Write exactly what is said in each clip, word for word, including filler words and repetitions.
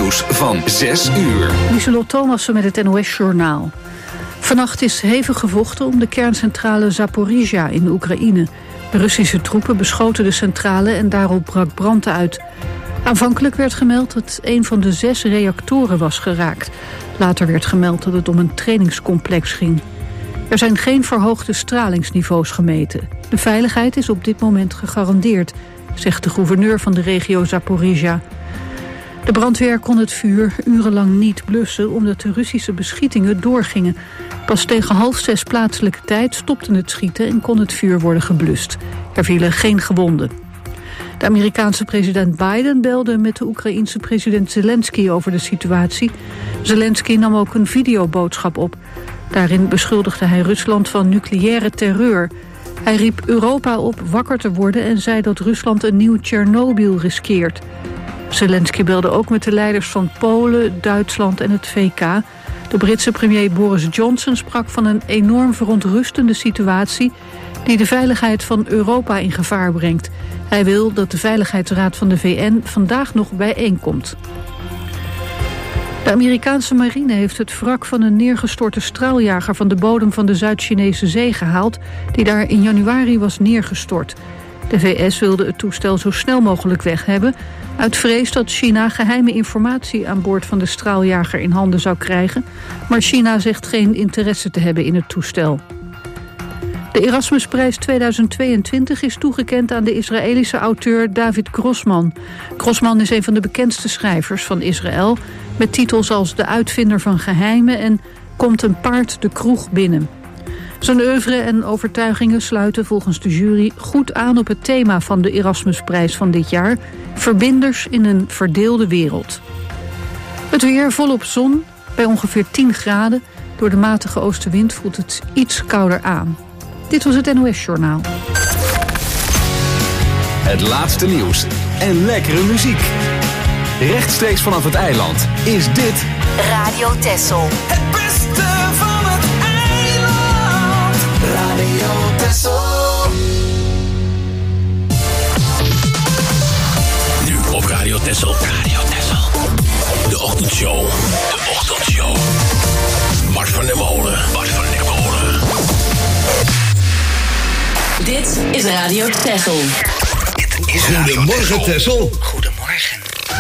nieuws van zes uur. Lieselot Thomassen met het N O S-journaal. Vannacht is hevig gevochten om de kerncentrale Zaporizhzhia in Oekraïne. De Russische troepen beschoten de centrale en daarop brak brand uit. Aanvankelijk werd gemeld dat een van de zes reactoren was geraakt. Later werd gemeld dat het om een trainingscomplex ging. Er zijn geen verhoogde stralingsniveaus gemeten. De veiligheid is op dit moment gegarandeerd, zegt de gouverneur van de regio Zaporizhzhia. De brandweer kon het vuur urenlang niet blussen omdat de Russische beschietingen doorgingen. Pas tegen half zes plaatselijke tijd stopte het schieten en kon het vuur worden geblust. Er vielen geen gewonden. De Amerikaanse president Biden belde met de Oekraïense president Zelensky over de situatie. Zelensky nam ook een videoboodschap op. Daarin beschuldigde hij Rusland van nucleaire terreur. Hij riep Europa op wakker te worden en zei dat Rusland een nieuw Tsjernobyl riskeert. Zelensky belde ook met de leiders van Polen, Duitsland en het V K. De Britse premier Boris Johnson sprak van een enorm verontrustende situatie die de veiligheid van Europa in gevaar brengt. Hij wil dat de Veiligheidsraad van de V N vandaag nog bijeenkomt. De Amerikaanse marine heeft het wrak van een neergestorte straaljager van de bodem van de Zuid-Chinese zee gehaald, die daar in januari was neergestort. De V S wilde het toestel zo snel mogelijk weg hebben, uit vrees dat China geheime informatie aan boord van de straaljager in handen zou krijgen, maar China zegt geen interesse te hebben in het toestel. De Erasmusprijs tweeduizend tweeëntwintig is toegekend aan de Israëlische auteur David Grossman. Grossman is een van de bekendste schrijvers van Israël, met titels als De uitvinder van geheimen en Komt een paard de kroeg binnen. Zijn oeuvre en overtuigingen sluiten volgens de jury goed aan op het thema van de Erasmusprijs van dit jaar: verbinders in een verdeelde wereld. Het weer volop zon, bij ongeveer tien graden. Door de matige oostenwind voelt het iets kouder aan. Dit was het N O S-journaal. Het laatste nieuws en lekkere muziek. Rechtstreeks vanaf het eiland is dit Radio Texel. Het beste van het eiland. Radio Texel. Nu op Radio Texel. Radio Texel. De ochtendshow. De ochtendshow. Bart van der Molen. Bart van der Molen. Dit is Radio Texel. Goedemorgen, Texel. Goedemorgen.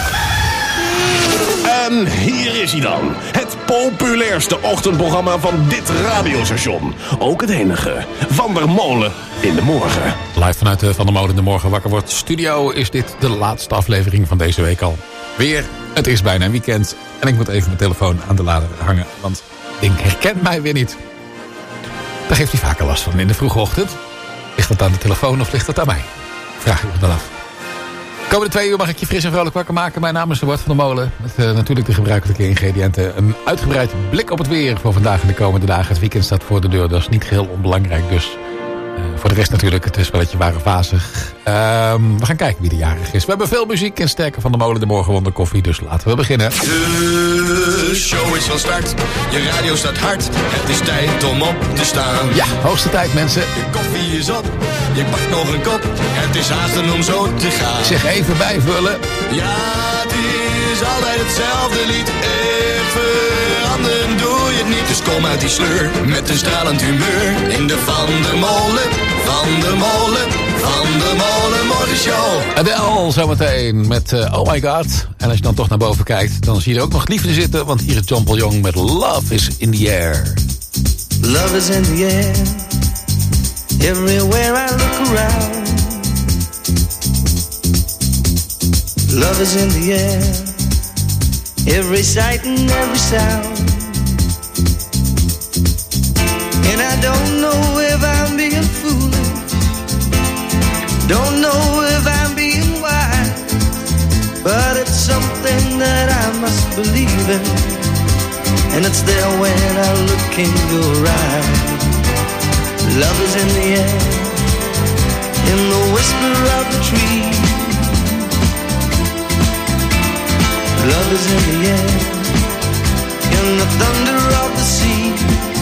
En hier is hij dan. Het populairste ochtendprogramma van dit radiostation. Ook het enige. Van der Molen in de morgen. Live vanuit de Van der Molen in de morgen wakker wordt studio is dit de laatste aflevering van deze week al. Weer, het is bijna een weekend. En ik moet even mijn telefoon aan de lader hangen. Want Ding herkent mij weer niet. Daar heeft hij vaker last van in de vroege ochtend. Ligt dat aan de telefoon of ligt dat aan mij? Vraag ik me dan af. Komende twee uur mag ik je fris en vrolijk wakker maken. Mijn naam is Bart van der Molen. Met uh, natuurlijk de gebruikelijke ingrediënten. Een uitgebreid blik op het weer voor vandaag en de komende dagen. Het weekend staat voor de deur, dat is niet geheel onbelangrijk. Dus uh, voor de rest natuurlijk het spelletje ware vazig. Uh, we gaan kijken wie de jarig is. We hebben veel muziek en sterke Van der Molen de morgenwonder koffie. Dus laten we beginnen. De show is van start. Je radio staat hard. Het is tijd om op te staan. Ja, hoogste tijd mensen. De koffie is op. Je pakt nog een kop. Het is haasten om zo te gaan. Zeg even bijvullen. Ja, het is altijd hetzelfde lied. Even veranderen doe je het niet. Dus kom uit die sleur met een stralend humeur. In de Van der Molen, Van der Molen, Van der Molen morgenshow. Adele zometeen met uh, Oh My God. En als je dan toch naar boven kijkt, dan zie je er ook nog liefde zitten. Want hier is John Paul Young met Love is in the Air. Love is in the air. Everywhere I look around. Love is in the air. Every sight and every sound. And I don't know if I'm being foolish. Don't know if I'm being wise. But it's something that I must believe in. And it's there when I look in your eyes. Love is in the air, in the whisper of the tree. Love is in the air, in the thunder of the sea.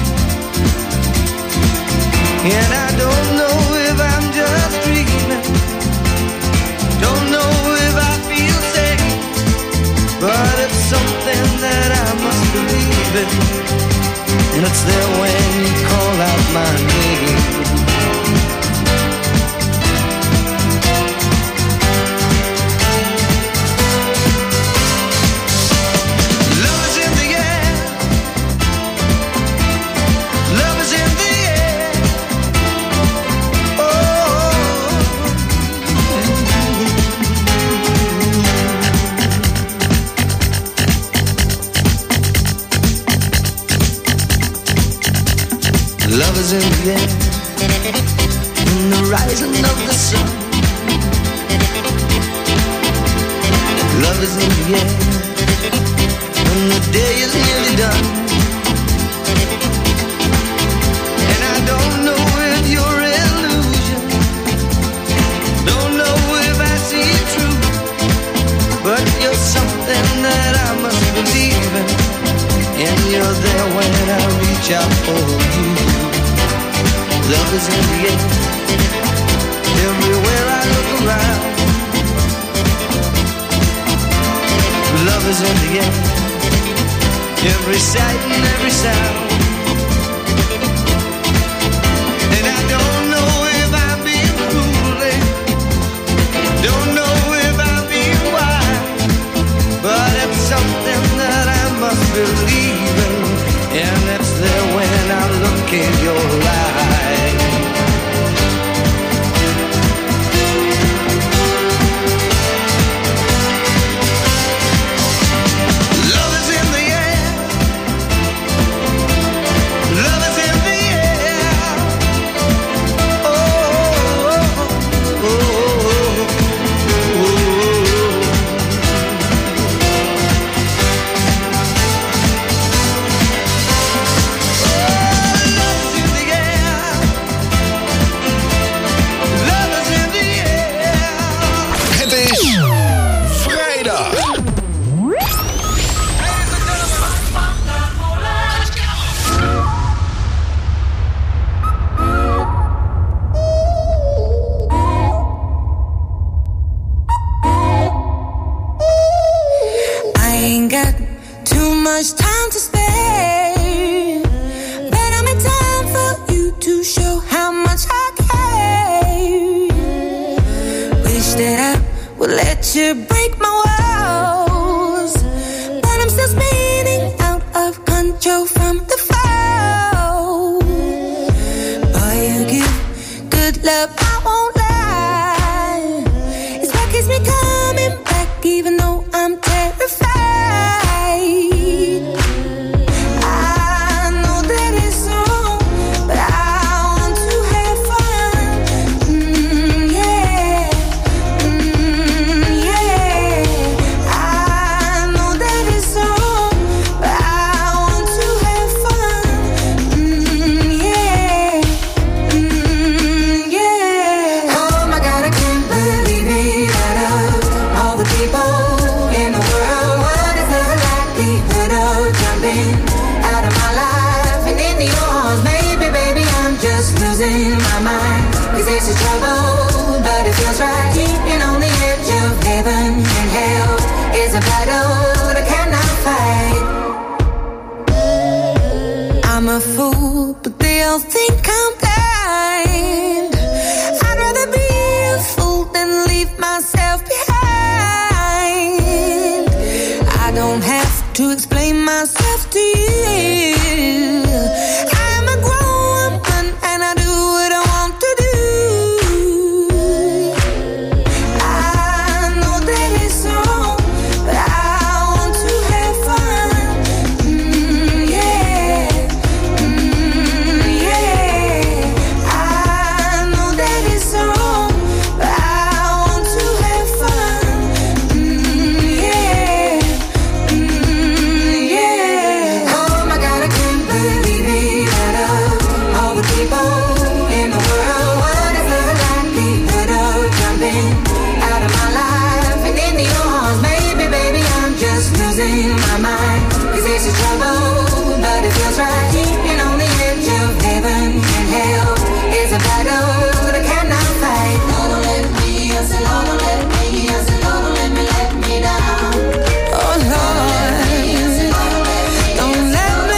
And I don't know if I'm just dreaming. Don't know if I feel safe. But it's something it, and it's there when you call out my name. Love is in the air. Love is in the air. Oh. Love is in the air, in the rising of the sun. Love is in the air, when the day is nearly done. And I don't know if you're illusion, don't know if I see it true, but you're something that I must believe in, and you're there when I reach out for you. Love is in the air, everywhere I look around. Love is in the air, every sight and every sound. And I don't know if I'm being foolish, don't know if I'm being wise, but it's something that I must believe in, and it's there when I look in your eyes. Love is in the air. Love is in the air. Oh, oh, oh, oh, oh. To break my walls, but I'm still spinning out of control from the fall. Boy, you give good love, I won't lie. It's what keeps me coming back, even though I'm terrified. I know that it's wrong, but I want to have fun. Mm, yeah. Mm, yeah. I know that it's wrong, but I want to have fun. Mm, yeah. Mm, yeah. Oh my God, I can't believe it. Out of all the people in the world, what is the likelihood of jumping out of my life and into yours? Maybe, baby, I'm just losing my mind. Cause it's a trouble, but it feels right. Keeping on the edge of heaven and hell is a battle that I cannot fight. I'm a fool, but they all think I'm blind. I'd rather be a fool than leave myself behind. I don't have to explain myself to you. I'm a grown woman and I do what I want to do. I know that it's wrong, but I want to have fun. Mm, yeah. Mm, yeah. I know that it's wrong, but I want to have fun. Mm, yeah. Mm, yeah. Oh my God, I can't believe it. Out of all the people in the world, what is the likelihood of jumping out of my life and into yours? Maybe, baby, I'm just losing my mind. Cause it's a trouble, but it feels right. Keeping on the edge of heaven and hell is a battle that I cannot fight. Lord, don't let me, I said, Lord, don't let me, I said, Lord, don't let me let me down. Oh Lord, don't let me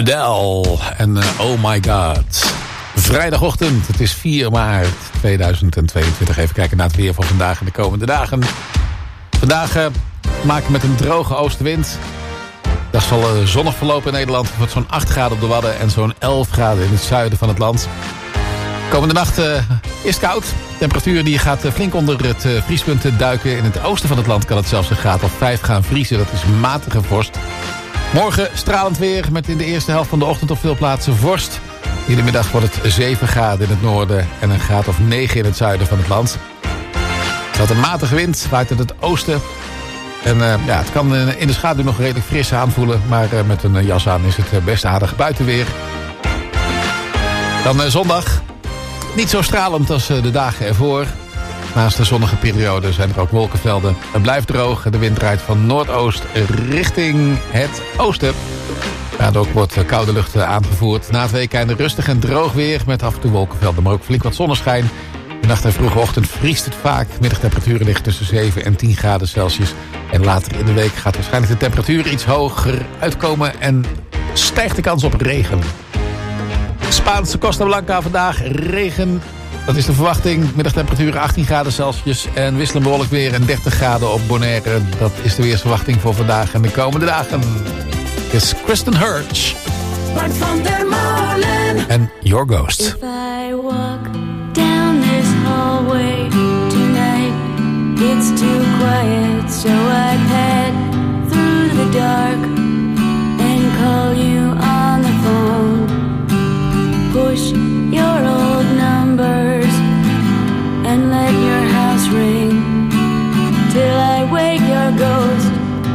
Adele en uh, Oh My God. Vrijdagochtend, het is vier maart tweeduizend tweeëntwintig. Even kijken naar het weer van vandaag en de komende dagen. Vandaag uh, maken we met een droge oostenwind. Dat zal uh, zonnig verlopen in Nederland. Het wordt zo'n acht graden op de Wadden en zo'n elf graden in het zuiden van het land. Komende nacht uh, is het koud. Temperatuur die gaat uh, flink onder het uh, vriespunt duiken. In het oosten van het land kan het zelfs een graad of vijf gaan vriezen. Dat is matige vorst. Morgen stralend weer met in de eerste helft van de ochtend op veel plaatsen vorst. In de middag wordt het zeven graden in het noorden en een graad of negen in het zuiden van het land. Er gaat een matige wind, waait uit het oosten. En uh, ja, het kan in de schaduw nog redelijk fris aanvoelen. Maar uh, met een jas aan is het best aardig buitenweer. Dan uh, zondag. Niet zo stralend als uh, de dagen ervoor. Naast de zonnige periode zijn er ook wolkenvelden. Het blijft droog en de wind draait van noordoost richting het oosten. Daardoor wordt koude lucht aangevoerd. Na het weekende rustig en droog weer met af en toe wolkenvelden, maar ook flink wat zonneschijn. De nacht en vroege ochtend vriest het vaak. Middagtemperaturen liggen tussen zeven en tien graden Celsius. En later in de week gaat waarschijnlijk de temperatuur iets hoger uitkomen en stijgt de kans op regen. Spaanse Costa Blanca vandaag regen. Dat is de verwachting. Middagtemperatuur achttien graden Celsius en wisselend bewolkt weer en dertig graden op Bonaire. Dat is de weersverwachting voor vandaag en de komende dagen. Het is Kristen Hurch. Bart van der Molen. En Your Ghost. If I walk down this hallway tonight, it's too quiet, so I pad through the dark and call you on the phone. Push your old numbers and let your house ring till I wake your ghost.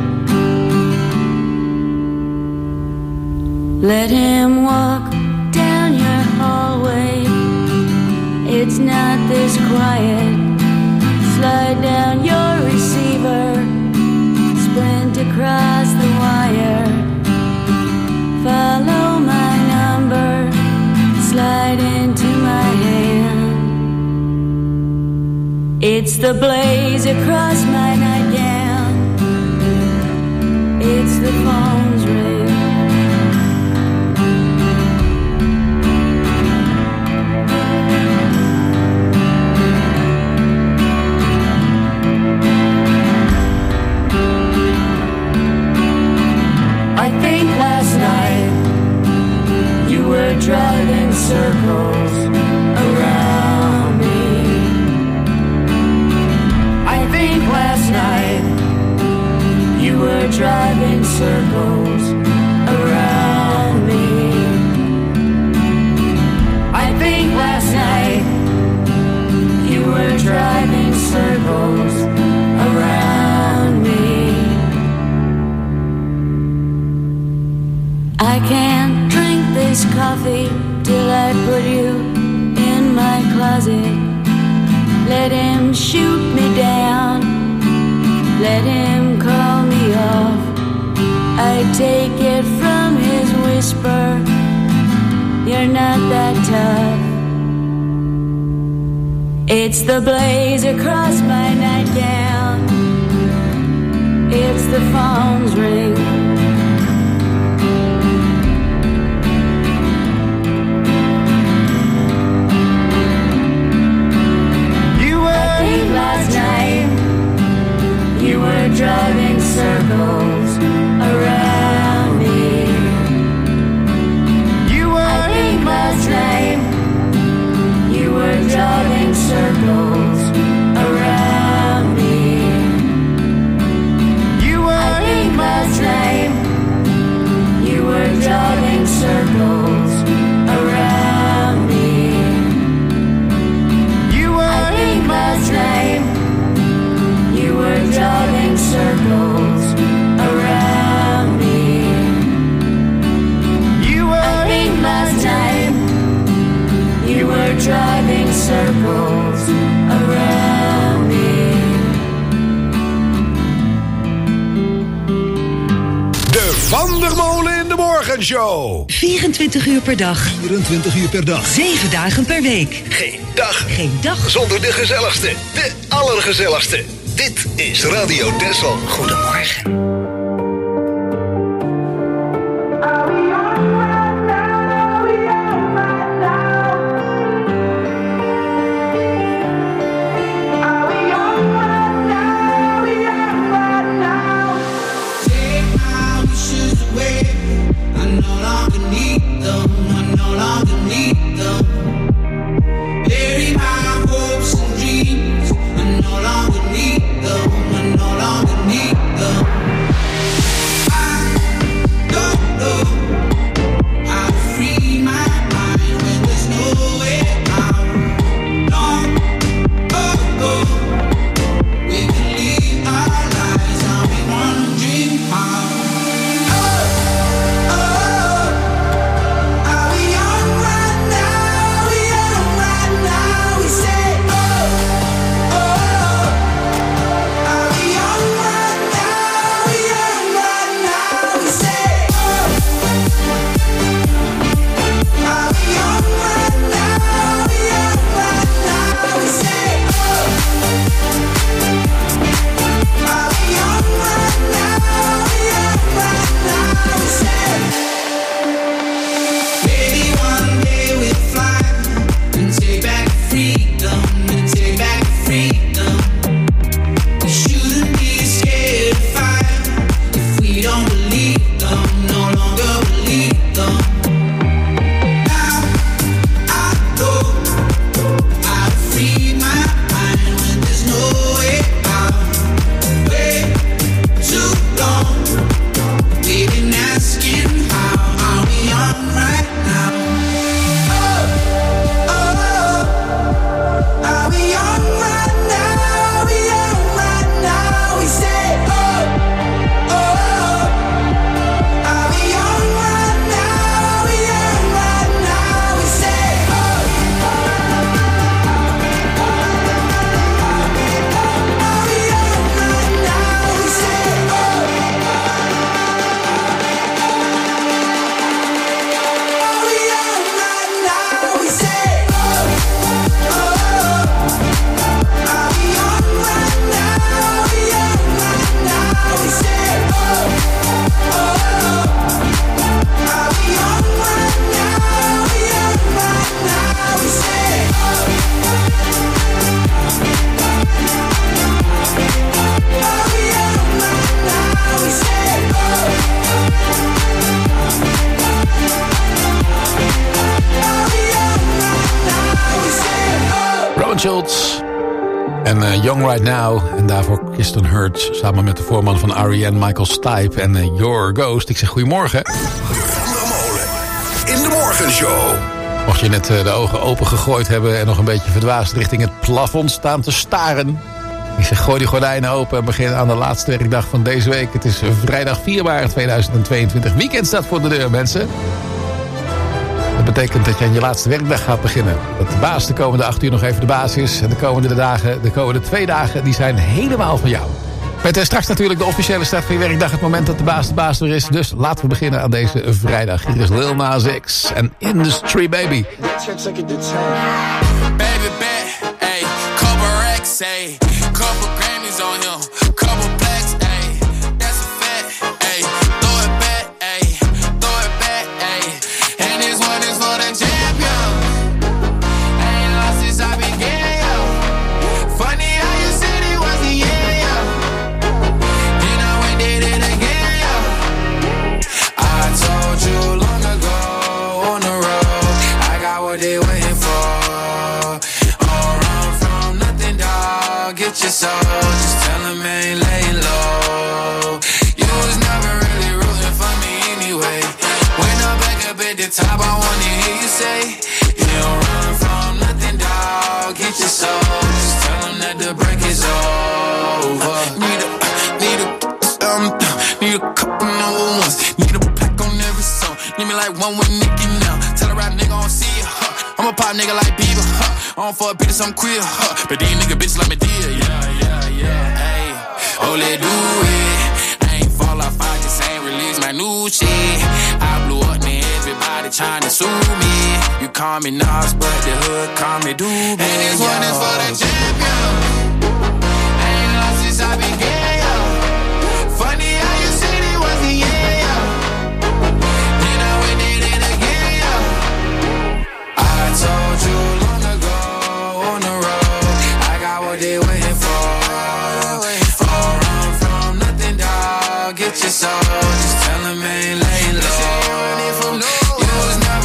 Let him walk down your hallway. It's not this quiet. Slide down your receiver. Sprint across the wire. Follow my number. Slide into my hand. It's the blaze across my nightgown. It's the phone's ring. Driving circles around me. I think last night you were driving circles around me. I think last night you were driving circles around me. I can't drink this coffee till I put you in my closet. Let him shoot me down. Let him call me off. I take it from his whisper. You're not that tough. It's the blaze across my nightgown. It's the phone's ring. Last night you were driving circles around me. You were I think last night you were driving circles around me. You were I think last night you were driving circles around me. You were I think last night you were driving circles around me. You were I think last night you were driving circles around me. De Van der Molen in de Morgenshow. vierentwintig uur per dag. vierentwintig uur per dag. zeven dagen per week. Geen dag. Geen dag. Zonder de gezelligste. De allergezelligste. Dit is Radio Texel. Goedemorgen. I'll be on my them, I no longer need them. Bury my hopes and dreams, I no longer need them, I no longer need them. I don't know how to free my mind when there's no way out. Long ago, we can leave our lives, now we wondering how. Schultz en uh, Young Right Now. En daarvoor Kristen Hurts samen met de voorman van R E M, Michael Stipe en uh, Your Ghost. Ik zeg goedemorgen. De Van der Molen in de morgenshow. Mocht je net uh, de ogen open gegooid hebben en nog een beetje verdwaasd richting het plafond staan te staren. Ik zeg gooi die gordijnen open en begin aan de laatste werkdag van deze week. Het is vrijdag vier maart tweeduizend tweeëntwintig. Weekend staat voor de deur, mensen. Dat betekent dat je aan je laatste werkdag gaat beginnen. Dat de baas de komende acht uur nog even de baas is. En de komende dagen, de komende twee dagen, die zijn helemaal van jou. Met uh, straks natuurlijk de officiële start van je werkdag. Het moment dat de baas de baas er is. Dus laten we beginnen aan deze vrijdag. Hier is Lil Nas X en Industry Baby. Baby bet, ayy, couple racks, ayy, couple Grammys on him, couple blacks, ayy, that's a fact, ayy, throw it back, ayy, throw it back, ayy, and this one is for the champion. I ain't lost since I began, yo. Funny how you said it was the end, yo. Then I went did it again, yo. I told you long ago on the road, I got what they waiting for. Get your soul, just tell him I ain't laying low. You was never really rooting for me anyway. When I'm back up at the top, I wanna hear you say, you don't run from nothing, dog. Get your soul, just tell him that the break is over. Need a, need a, um, need a couple number ones. Need a plaque on every song. Need me like one with Nicki now. Tell a rap nigga I don't see ya, huh. I'm a pop nigga like Bieber, huh. I don't fuck bitches, I'm queer, huh. But these nigga bitches like me dear, yeah, yeah, yeah, ayy. Oh, let do it. I ain't fall off, I just ain't release my new shit. I blew up, man, everybody tryna sue me. You call me Nas, but the hood call me Doobie. And this one is for the champion. I ain't lost since I began, yo. Funny how you said it was the end, yo. Then I went did it again, yo. I told you long ago on the road, I got what they waiting for. Don't run from nothing, dog. Get your soul, just tell them I ain't laying low. You was never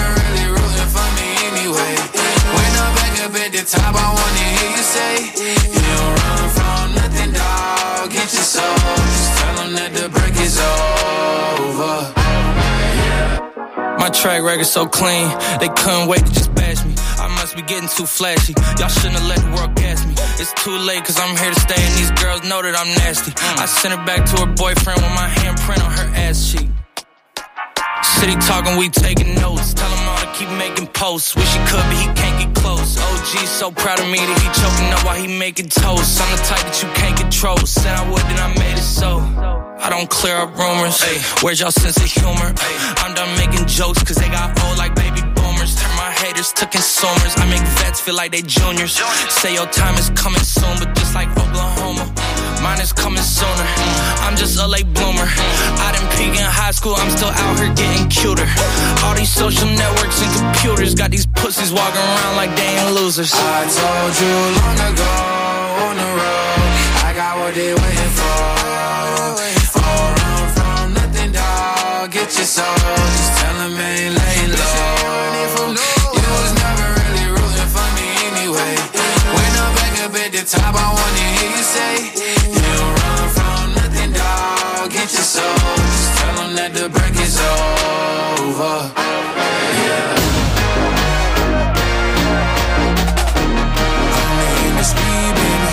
track record so clean, they couldn't wait to just bash me. I must be getting too flashy. Y'all shouldn't have let the world gas me. It's too late cause I'm here to stay and these girls know that I'm nasty. I sent her back to her boyfriend with my handprint on her ass cheek. City talking, we taking notes. Tell him all to keep making posts. Wish he could, but he can't get close. O G's so proud of me that he choking up while he making toast. I'm the type that you can't control. Said I would, then I made it so. I don't clear up rumors. Ay, where's y'all sense of humor? Ay, I'm done making jokes cause they got old like baby boomers. Turn my haters to consumers. I make vets feel like they juniors. Say your time is coming soon, but just like Oklahoma, mine is coming sooner. I'm just a late bloomer. I didn't peak in high school, I'm still out here getting cuter. All these social networks and computers got these pussies walking around like they ain't losers. I told you long ago on the road, I got what they waiting for. Oh, run from nothing, dog. Get your soul, just tell them ain't laying low. You was never really rooting for me anyway. When I'm back up at the top, I wanna hear you say, you don't run from nothing, dog. Get your soul, just tell them that the break is over. Yeah. I'm in the speed, baby.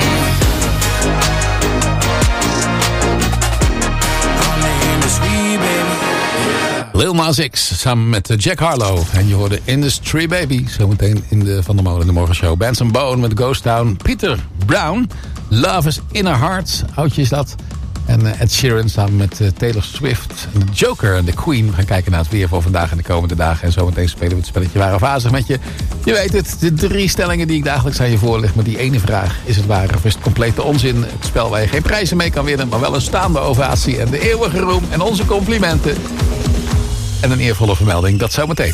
I'm in the speed, baby. Lil Nas X samen met Jack Harlow. En je hoorde Industry Baby. Zometeen in de Van der Molen in de Morgenshow. Benson Boone met Ghost Town. Peter Brown. Love is in her heart. Oudje is dat. En Ed Sheeran samen met Taylor Swift. En de Joker en de Queen. We gaan kijken naar het weer voor vandaag en de komende dagen. En zometeen spelen we het spelletje Waar of Wazig met je. Je weet het, de drie stellingen die ik dagelijks aan je voorleg. Maar die ene vraag, is het waar of is het complete onzin? Het spel waar je geen prijzen mee kan winnen, maar wel een staande ovatie. En de eeuwige roem en onze complimenten. En een eervolle vermelding, dat zometeen.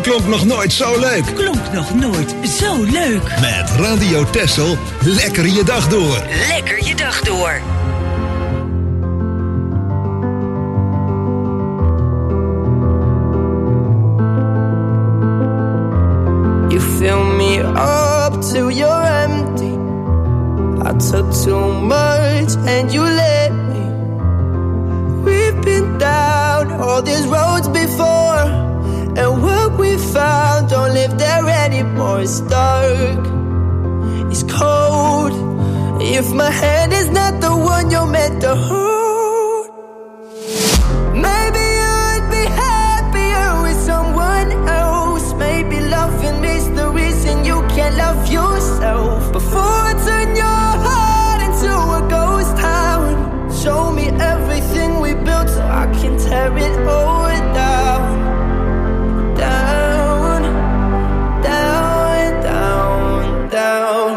klonk nog nooit zo leuk. Klonk nog nooit zo leuk. Met Radio Texel, lekker je dag door. Lekker je dag door. You fill me up till you're empty. I took too much and you let me. We've been down all these roads before, and what we found don't live there anymore. It's dark, it's cold. If my hand is not the one you're meant to hold, maybe I'd be happier with someone else. Maybe loving me's the reason you can't love yourself. Before I turn your heart into a ghost town, show me everything we built so I can tear it all down. Down, down, down, down.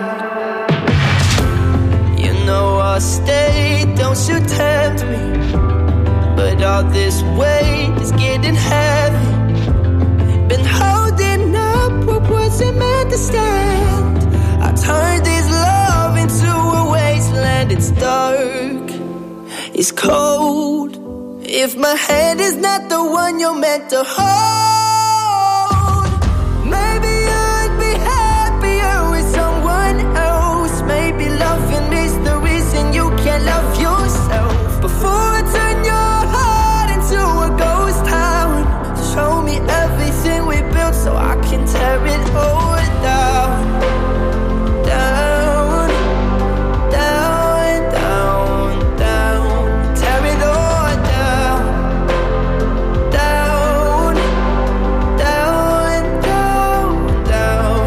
You know I'll stay, don't you tempt me. But all this weight is getting heavy. Been holding up what wasn't meant to stand. I turned this love into a wasteland. It's dark, it's cold. If my hand is not the one you're meant to hold, maybe I'd be happier with someone else. Maybe loving me's the reason you can't love yourself. Before I turn your heart into a ghost town, show me everything we built so I can tear it all down. Down, down, down, down. Tear it all down. Down, down, down, down.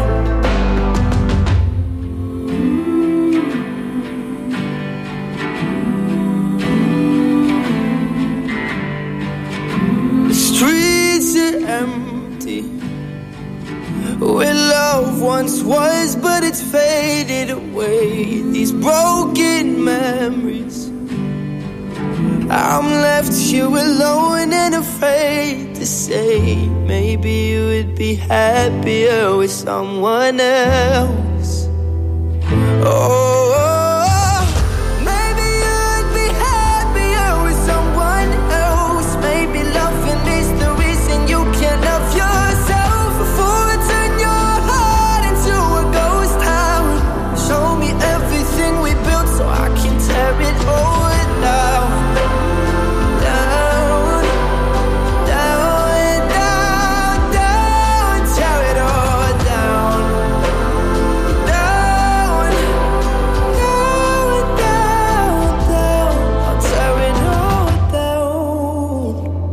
The streets are empty, where love once was, but it's faded away. These broken memories, I'm left here alone and afraid to say, maybe you would be happier with someone else. Oh, maybe you'd be happier with someone else. Maybe loving is the reason you can't love yourself. Before I turn your heart into a ghost town, show me everything we built so I can tear it all down. Down, down, down, down. Tear it all down. Down, down, down, down. I'll tear it all down.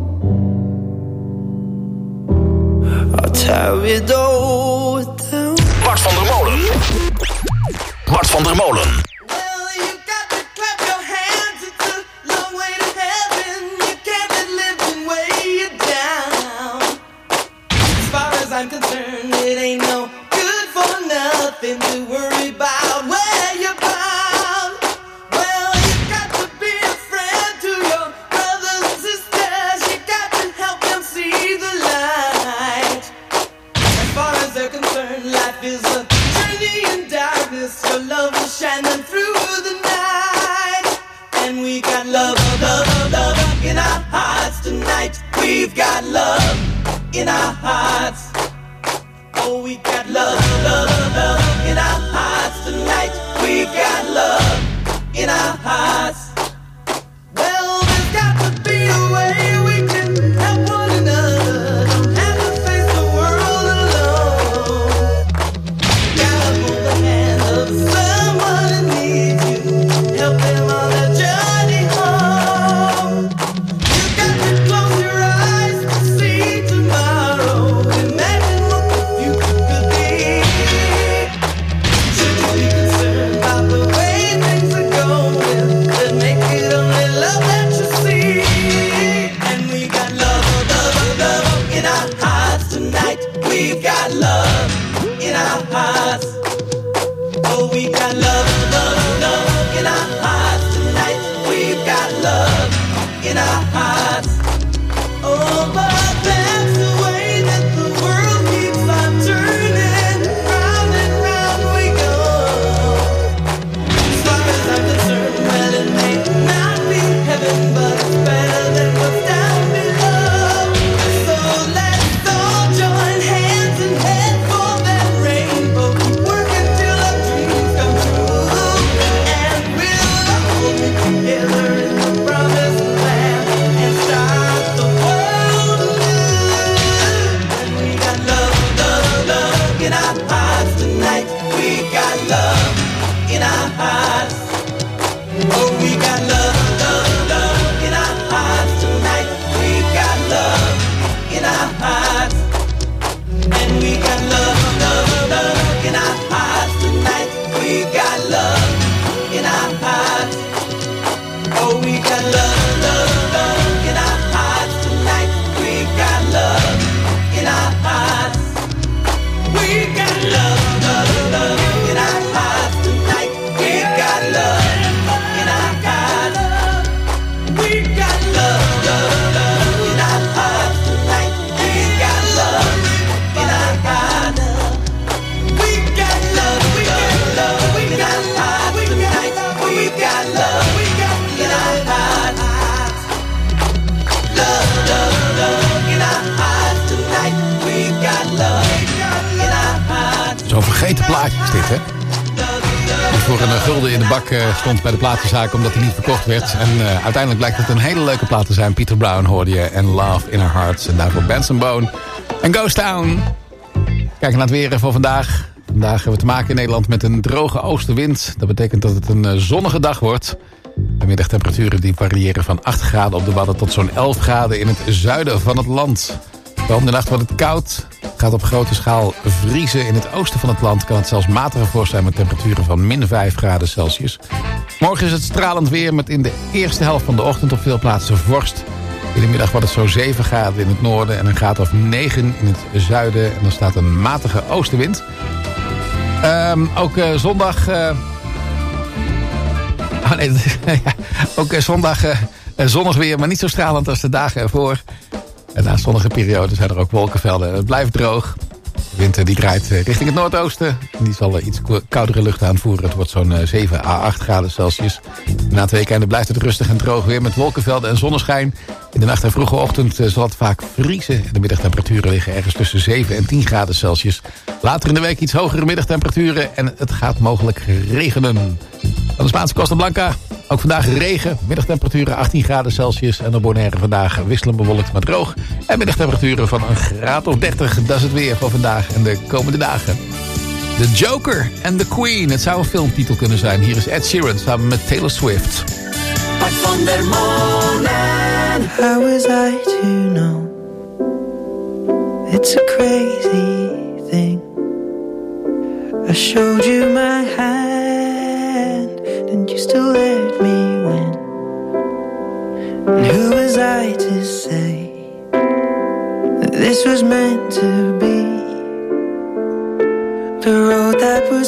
I'll tear it all down. Bart van der Molen. Bart van der Molen. I'm concerned, it ain't no good for nothing to worry about where you're bound. Well, you got to be a friend to your brothers and sisters. You got to help them see the light. As far as they're concerned, life is a journey in darkness. Your love will shine them through the night. And we got love, love, love, love in our hearts tonight. We've got love in our hearts. Oh, we got love, love, love in our hearts tonight. We've got love in our hearts. Well, there's got to be a way we can help one another. Don't have to face the world alone. Gotta hold the hand of someone who needs you. Help them on their journey home. You got to close your eyes to see tomorrow. Imagine what the future could be. Should you be concerned about the way things are going? Then make it only love that you see. And we got love, love, love in our hearts tonight. We've got love in our hearts. Oh, we got love, love, love in our hearts tonight. We've got love in our hearts. Oh, but that's the way that the world in our hearts. Oh, we got love, love, love in our hearts tonight. We got love in our hearts. And we got love, love, love in our hearts tonight. We got love in our hearts. Oh, we got love, love, love in our hearts tonight. We got love in our hearts. We got love, love, love in our hearts tonight. We got love in our hearts. We got love, love, love in our hearts tonight. We got love in our hearts. We got love, we got love in our hearts tonight. We got love in our hearts. Love, love, love in our hearts tonight. We got love in our hearts. Zo'n vergeten plaatje is dit, hè? Die voor een gulden in de bak uh, stond bij de platenzaak omdat hij niet verkocht werd. En uh, uiteindelijk blijkt het een hele leuke plaat te zijn. Peter Brown hoorde je en Love in Our Hearts. En daarvoor Benson Boone en Ghost Town. Kijken naar het weer voor vandaag. Vandaag hebben we te maken in Nederland met een droge oostenwind. Dat betekent dat het een uh, zonnige dag wordt. De middagtemperaturen die variëren van acht graden op de Wadden tot zo'n elf graden in het zuiden van het land. De komende nacht wordt het koud. Het gaat op grote schaal vriezen. In het oosten van het land kan het zelfs matiger voor zijn met temperaturen van min vijf graden Celsius. Morgen is het stralend weer met in de eerste helft van de ochtend op veel plaatsen vorst. In de middag wordt het zo'n zeven graden in het noorden en een graad of negen in het zuiden. En er staat een matige oostenwind. Um, ook uh, zondag... Uh... Oh nee, ja, ook uh, zondag uh, zonnig weer, maar niet zo stralend als de dagen ervoor. En na zonnige periode zijn er ook wolkenvelden. Het blijft droog. De wind die draait richting het noordoosten. En die zal iets koudere lucht aanvoeren. Het wordt zo'n zeven à acht graden Celsius. Na het weekende blijft het rustig en droog weer met wolkenvelden en zonneschijn. In de nacht en vroege ochtend zal het vaak vriezen. De middagtemperaturen liggen ergens tussen zeven en tien graden Celsius. Later in de week iets hogere middagtemperaturen. En het gaat mogelijk regenen. Van de Spaanse Costa Blanca. Ook vandaag regen, middagtemperaturen achttien graden Celsius. En op Bonaire vandaag wisselend bewolkt maar droog. En middagtemperaturen van een graad of dertig. Dat is het weer voor vandaag en de komende dagen. The Joker and the Queen. Het zou een filmtitel kunnen zijn. Hier is Ed Sheeran samen met Taylor Swift. Bart van der Molen. How was I to know? It's a crazy thing. I showed you my hand and you still let me win. And who was I to say that this was meant to be? The road that was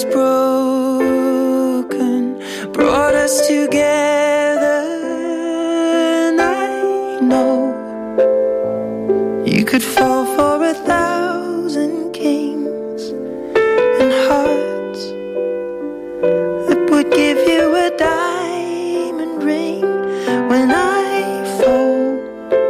broken brought us together. And I know you could fall for a thousand kings and hearts that would give you a diamond ring. When I fall,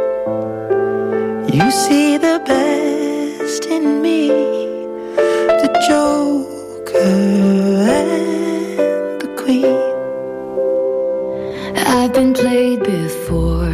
you see the best in me, the Joker and the Queen. I've been played before,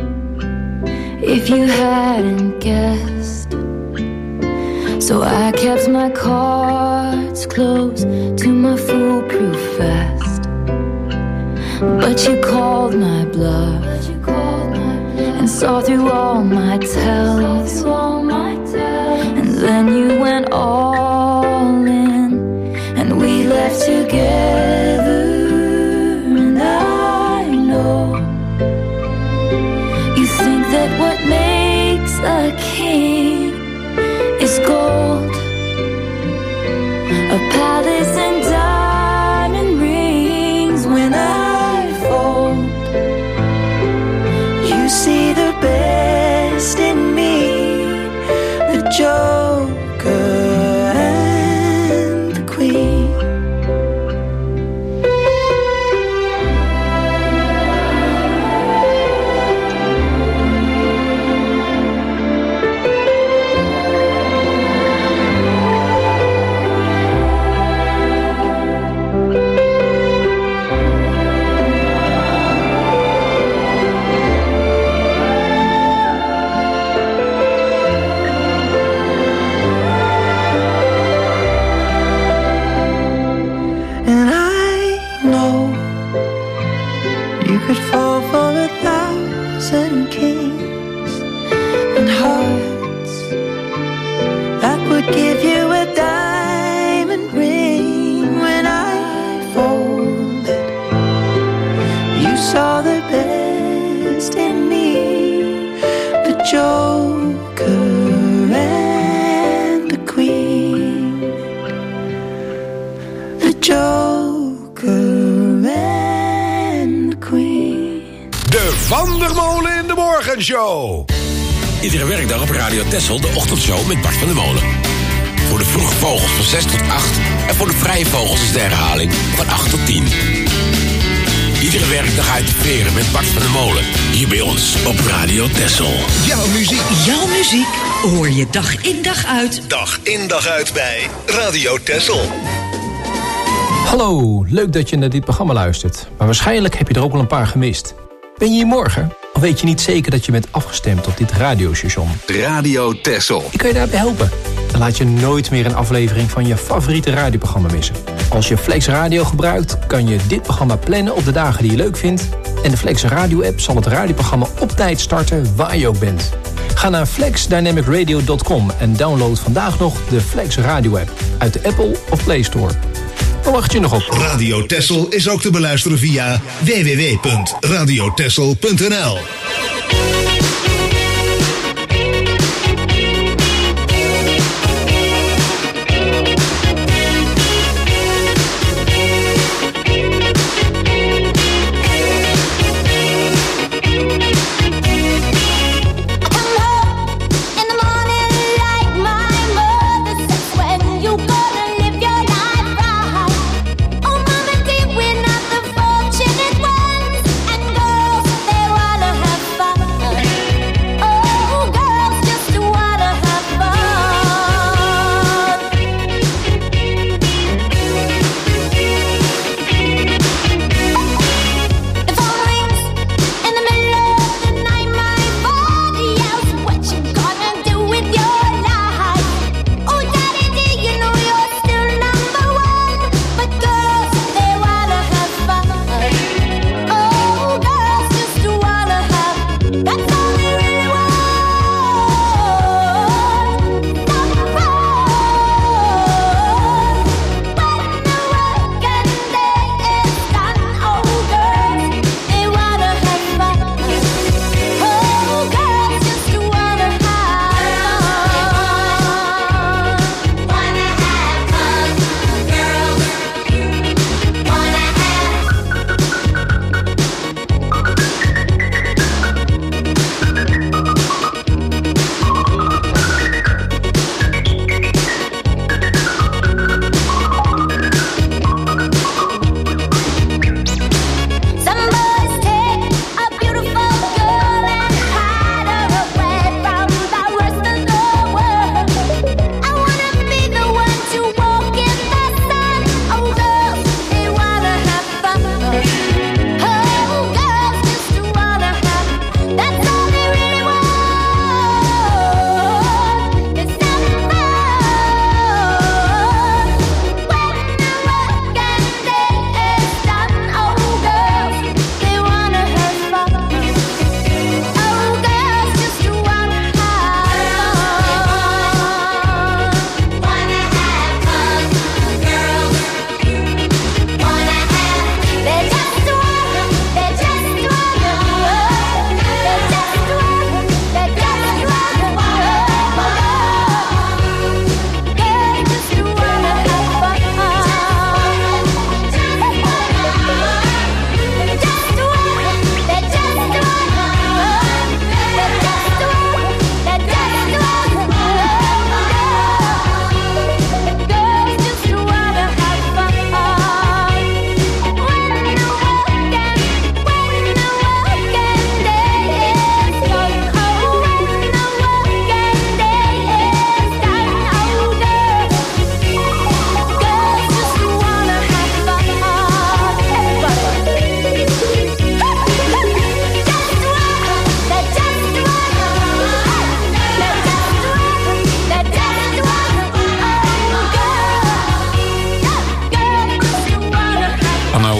if you hadn't guessed. So I kept my cards close to my foolproof vest. But you called my bluff and saw through all my tells. And then you went all in and we left together. And I know you think that what makes a king is gold, a palace and diamond rings. When I fold, you see the best in me, the Joker a thousand kings and hearts that would give you a diamond ring. When I folded, you saw the best in me, the Joker and the Queen, the Joker and the Queen. De Van der Molen in de Morgenshow. Iedere werkdag op Radio Texel de ochtendshow met Bart van der Molen. Voor de vroege vogels van zes tot acht. En voor de vrije vogels is de herhaling van acht tot tien. Iedere werkdag uit de veren met Bart van der Molen. Hier bij ons op Radio Texel. Jouw muziek. Jouw muziek hoor je dag in dag uit. Dag in dag uit bij Radio Texel. Hallo, leuk dat je naar dit programma luistert. Maar waarschijnlijk heb je er ook al een paar gemist. Ben je hier morgen? Of weet je niet zeker dat je bent afgestemd op dit radiostation? Radio Texel. Ik kan je daarbij helpen. Dan laat je nooit meer een aflevering van je favoriete radioprogramma missen. Als je Flex Radio gebruikt, kan je dit programma plannen op de dagen die je leuk vindt. En de Flex Radio app zal het radioprogramma op tijd starten waar je ook bent. Ga naar flex dynamic radio dot com en download vandaag nog de Flex Radio app uit de Apple of Play Store. Dan wacht je nog op. Radio Texel is ook te beluisteren via w w w punt radio texel punt n l. Fortunate ones and girls, they wanna have fun.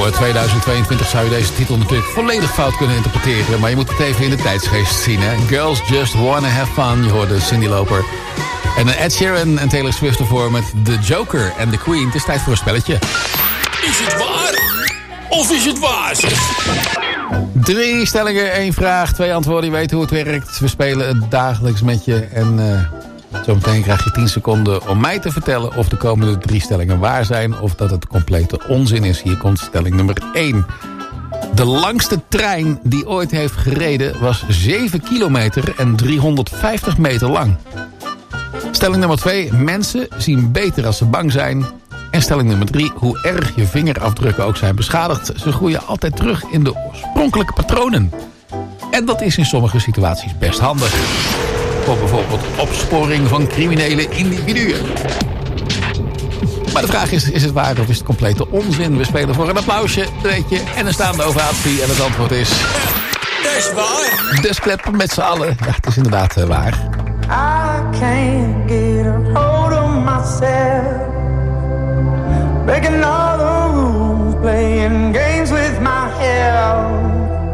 Anno tweeduizend tweeëntwintig zou je deze titel natuurlijk volledig fout kunnen interpreteren. Maar je moet het even in de tijdsgeest zien, hè. Girls Just Wanna Have Fun. Je hoorde Cyndi Lauper. En Ed Sheeran en Taylor Swift ervoor met The Joker en The Queen. Het is tijd voor een spelletje. Is het waar? Of is het waar, zeg? Drie stellingen, één vraag, twee antwoorden. Je weet hoe het werkt. We spelen het dagelijks met je. En uh, zometeen krijg je tien seconden om mij te vertellen of de komende drie stellingen waar zijn. Of dat het complete onzin is. Hier komt stelling nummer één. De langste trein die ooit heeft gereden was zeven kilometer en driehonderdvijftig meter lang. Stelling nummer twee. Mensen zien beter als ze bang zijn. En stelling nummer drie. Hoe erg je vingerafdrukken ook zijn beschadigd, ze groeien altijd terug in de oorspronkelijke patronen. En dat is in sommige situaties best handig. Voor bijvoorbeeld opsporing van criminele individuen. Maar de vraag is, is het waar of is het complete onzin? We spelen voor een applausje, weet je, en een staande ovatie. En het antwoord is... Dat is waar. Dus kleppen met z'n allen. Ja, het is inderdaad uh, waar. I can't get a hold of myself, breaking all the rules, playing games with my health.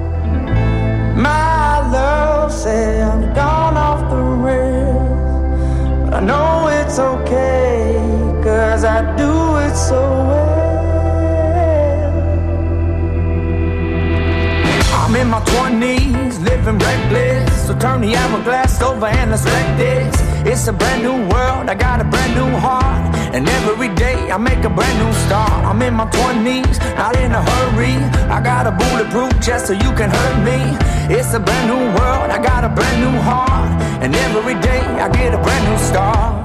My love said I've gone off the rails, but I know it's okay, cause I do it so well. I'm in my twenties, living reckless, so turn the hourglass over and let's wreck this. It's a brand new world, I got a brand new heart, and every day I make a brand new start. I'm in my twenties, not in a hurry, I got a bulletproof chest so you can hurt me. It's a brand new world, I got a brand new heart, and every day I get a brand new start.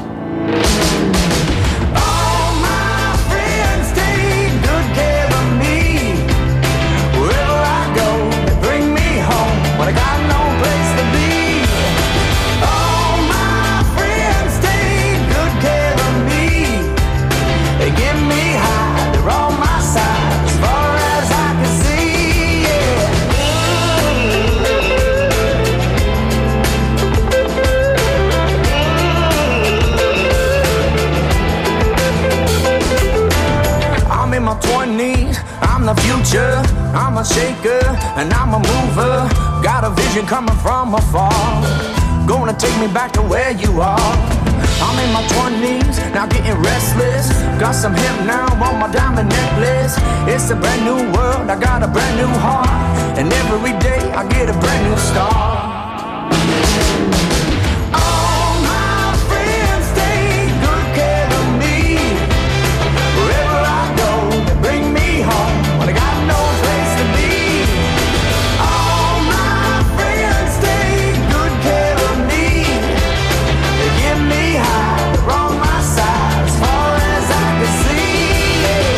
All my friends take good care of me. Wherever I go, they bring me home when I got no place to be. All my friends take good care of me. They get me high, they're on my side as far as I can see, yeah. I'm in my twenties, I'm the future, I'm a shaker and I'm a mover. Got a vision coming from afar, gonna take me back to where you are. I'm in my twenties, now getting restless. Got some hip now on my diamond necklace. It's a brand new world, I got a brand new heart, and every day I get a brand new start. All my friends take good care of me. Wherever I go, they bring me home when I got no place to be. All my friends take good care of me. They give me high, they're on my side as far as I can see, yeah.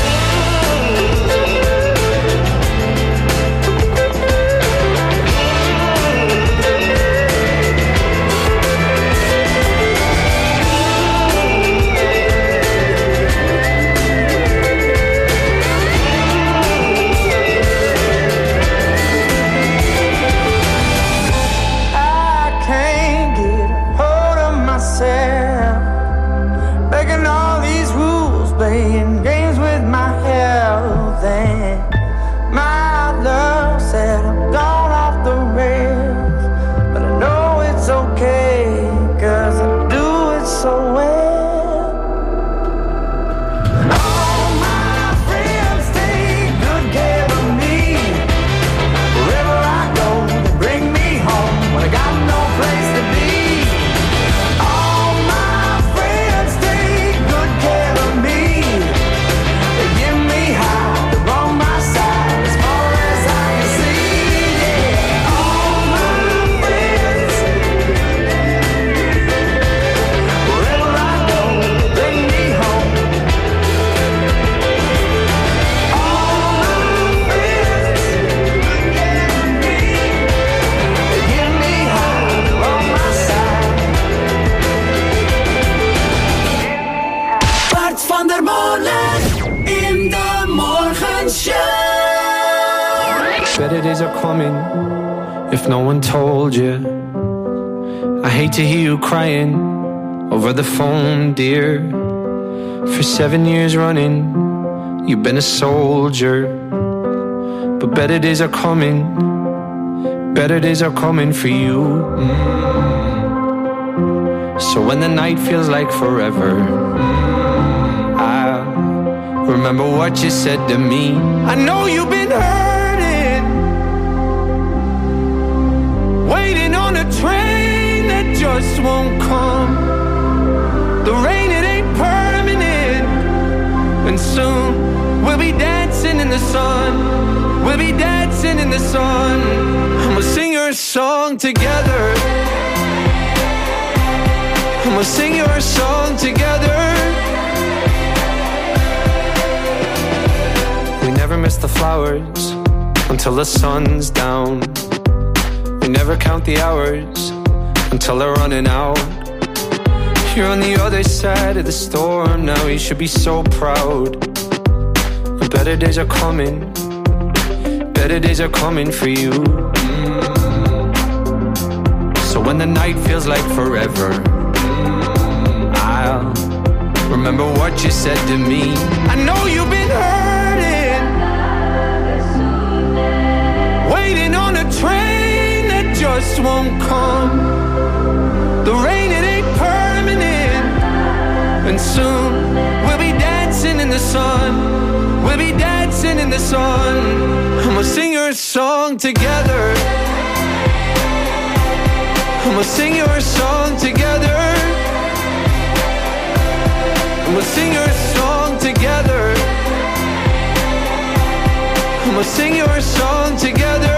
I can't get a hold of myself, making all these rules, playing games with my health. And my love said I'm gone off the rails, but I know it's okay, cause I do it so well. All my friends take good care of me. Wherever I go, they bring me home when I got no place to be. All my friends take good care of me. They give me high, they're on my side as far as I can see, yeah. All my friends, wherever I go, they bring me home. All my friends, they give me high, they're on my side. Bart van der Molen in de Morgenshow. Better days are coming if no one told you. I hate to hear you crying over the phone, dear. For seven years running, You've been a soldier, but better days are coming. Better days are coming for you. Mm. So when the night feels like forever, I'll remember what you said to me. I know you've been hurting, waiting on a train that just won't come. The rain, it ain't permanent, and soon we'll be dancing in the sun. We'll be dancing in the sun. And we'll sing your song together. And we'll sing your song together. We never miss the flowers until the sun's down. We never count the hours until they're running out. You're on the other side of the storm now. You should be so proud. The better days are coming. Better days are coming for you. Mm. So when the night feels like forever, mm, I'll remember what you said to me. I know you've been hurting, waiting on a train that just won't come. The rain, it ain't permanent, and soon we'll be dancing in the sun. We'll be dancing in the sun. And we'll sing your song together. And we'll sing your song together. And we'll sing your song together. And we'll sing your song together.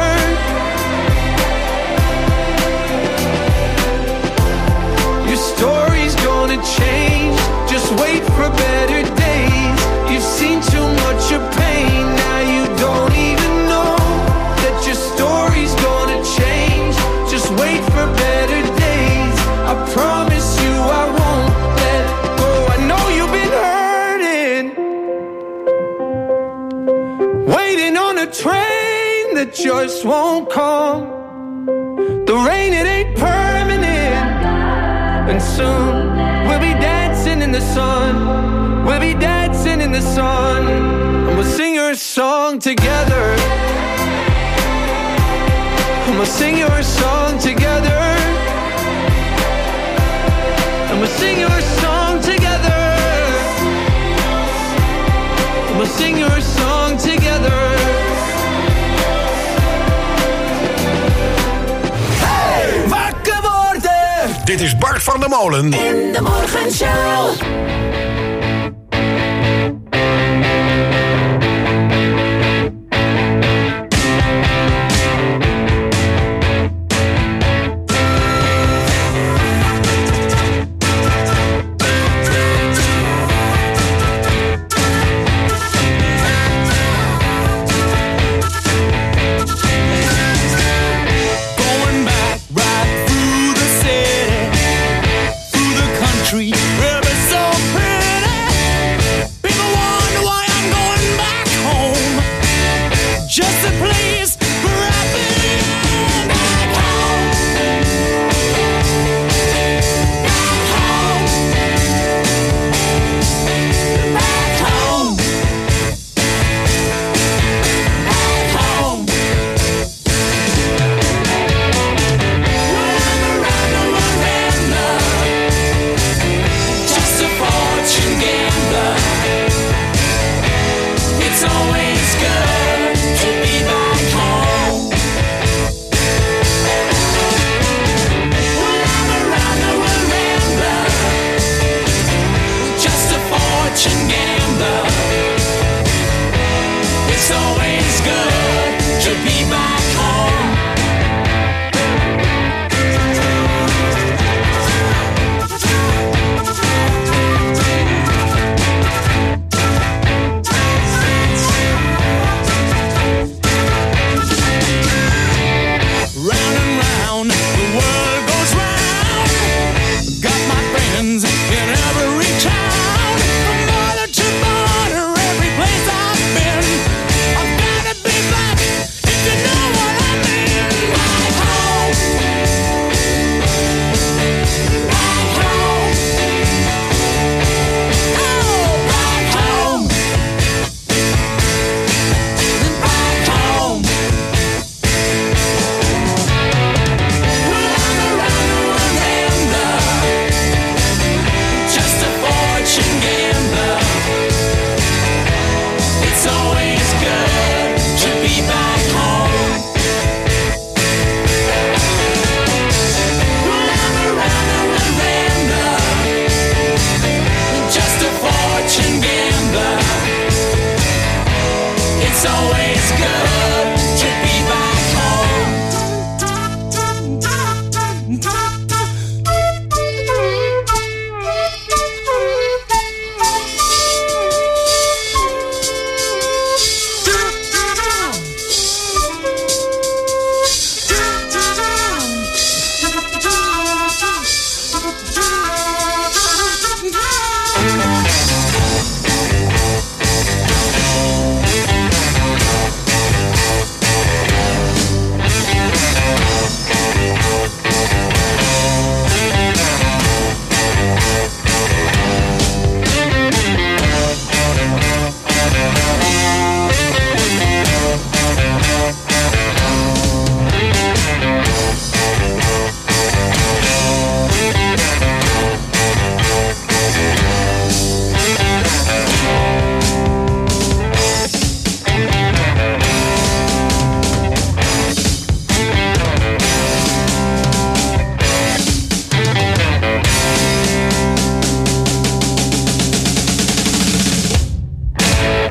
Your story's gonna change. Just wait for better days. You've seen too much of pain. Now you don't even know that your story's gonna change. Just wait for better days. I promise you I won't let go. I know you've been hurting, waiting on a train that just won't come. The rain, it ain't permanent, and soon we'll be dancing in the sun. We'll be dancing in the sun. And we'll sing your song together. And we'll sing your song together. And we'll sing your song together. And we'll sing your song together. Hey! Wakker worden! Dit is Bart van der Molen. In de Morgenshow. If you know what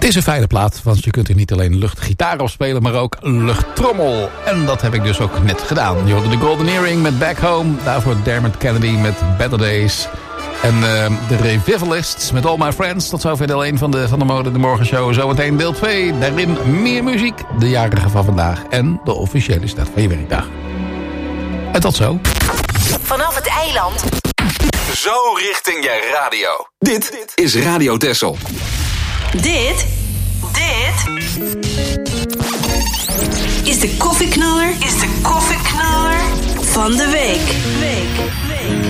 is een fijne plaat, want je kunt er niet alleen luchtgitaar op spelen, maar ook luchttrommel. En dat heb ik dus ook net gedaan. Je hoorde de Golden Earring met Back Home, daarvoor Dermot Kennedy met Better Days. En uh, de Revivalists met All My Friends. Tot zover deel één van de, van de Mode de Morgen Show. Zometeen deel twee, daarin meer muziek, de jarige van vandaag en de officiële start van je werkdag. En tot zo. Vanaf het eiland. Zo richting je radio. Dit is Radio Texel. Dit, dit is de koffieknaller, is de koffieknaller van de week. Week, week,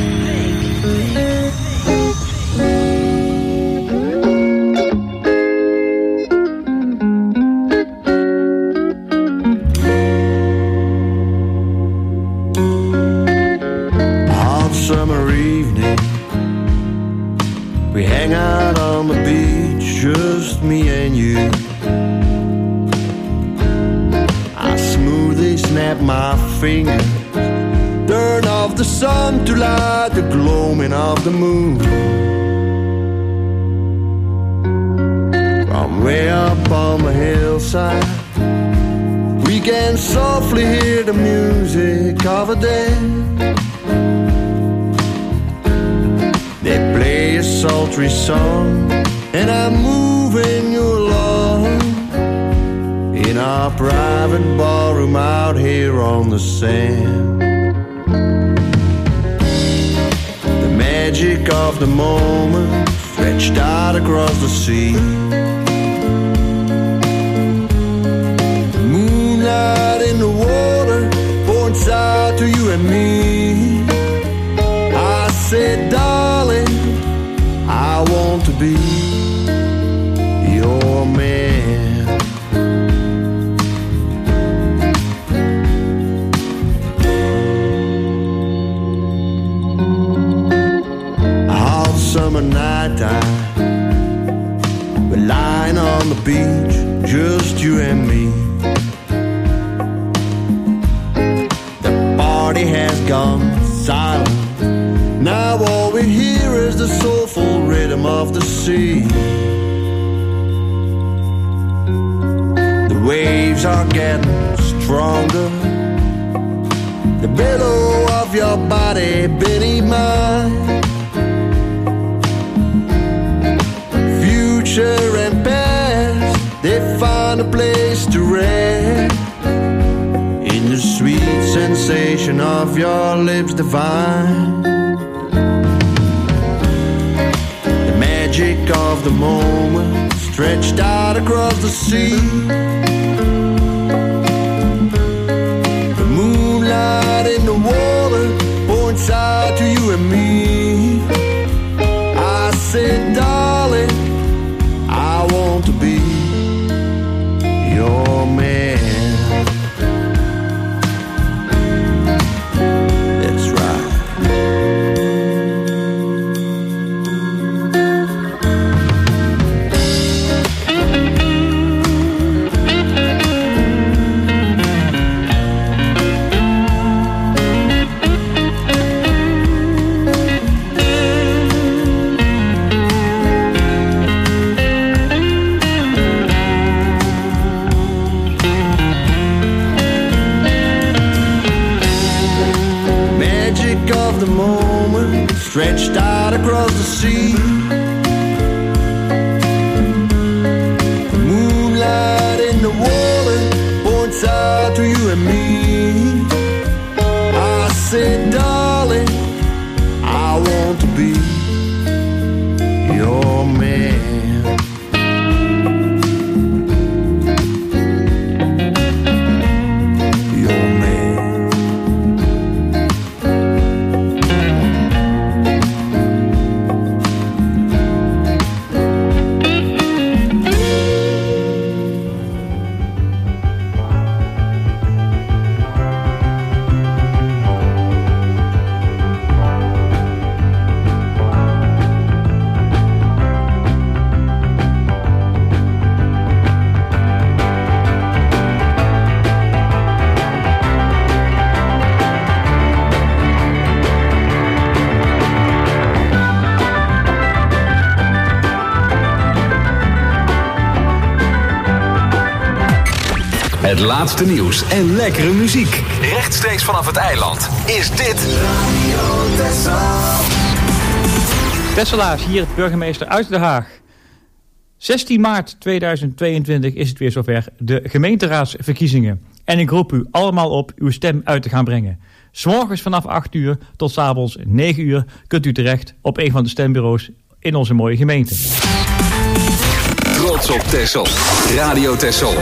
Hot summer evening, we hang out on the beach, just me and you. I smoothly snap my fingers, turn off the sun to light the gloaming of the moon. From way up on the hillside, we can softly hear the music of a dance. They play a sultry song, and I'm moving you along in our private ballroom out here on the sand. The magic of the moment stretched out across the sea. The moonlight in the water points out to you and me. I said, darling, I want to be your man. Hot summer nighttime, we're lying on the beach, just you and me. The party has gone silent. Now all we hear is the soulful rhythm of the sea. The waves are getting stronger, the billow of your body beneath mine. Future and past, they find a place to rest in the sweet sensation of your lips divine. Magic of the moment stretched out across the sea. The moonlight in the water points out to you and me. I said, darling, I want to be your man. That's right. Of the moment stretched out across the sea. The moonlight in the water points out to you and me. I said, darling, I want to be your man. Het laatste nieuws en lekkere muziek. Rechtstreeks vanaf het eiland is dit Radio Texel. Tesselaars, hier het burgemeester uit Den Haag. zestien maart tweeduizend tweeëntwintig is het weer zover, de gemeenteraadsverkiezingen. En ik roep u allemaal op uw stem uit te gaan brengen. 's Morgens vanaf acht uur tot 's avonds negen uur kunt u terecht op een van de stembureaus in onze mooie gemeente. Trots op Texel. Radio Texel.